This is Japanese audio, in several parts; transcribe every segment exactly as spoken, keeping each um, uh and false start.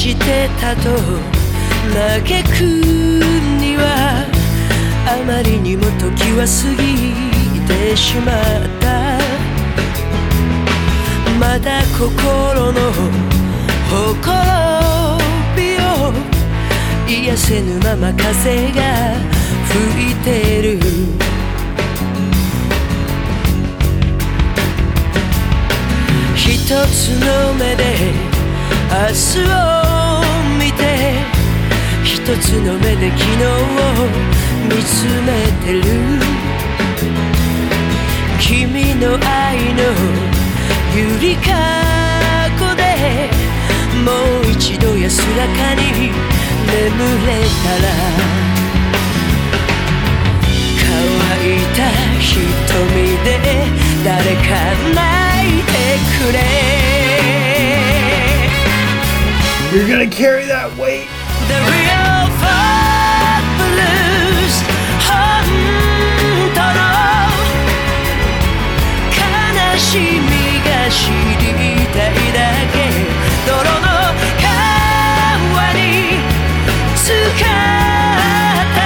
してたと嘆くにはあまりにも時は過ぎてしまった。まだ心のほころびを癒せぬまま風が吹いてる。一つの目で明日を見て、一つの目で昨日を見つめてる。君の愛のゆりかごでもう一度安らかに眠れたら、乾いた瞳で誰か泣いてくれ。 You're gonna carry that weight. The real fat blues 本当の悲しみが知りたいだけ。泥の川に浸かった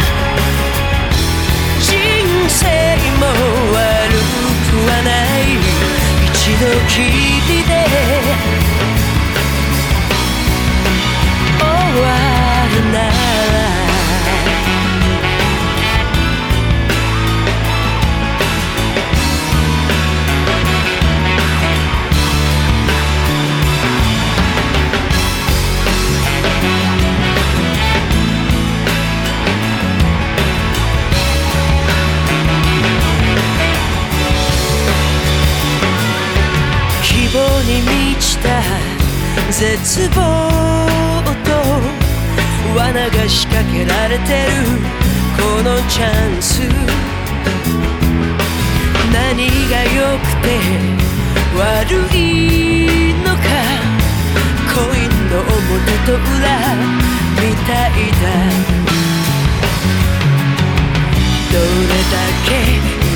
人生も悪くはない。一度きりで終わるなら。希望に満ちた絶望と罠が仕掛けられてるこのチャンス。何が良くて悪いのか、コインの表と裏みたいだ。どれだけ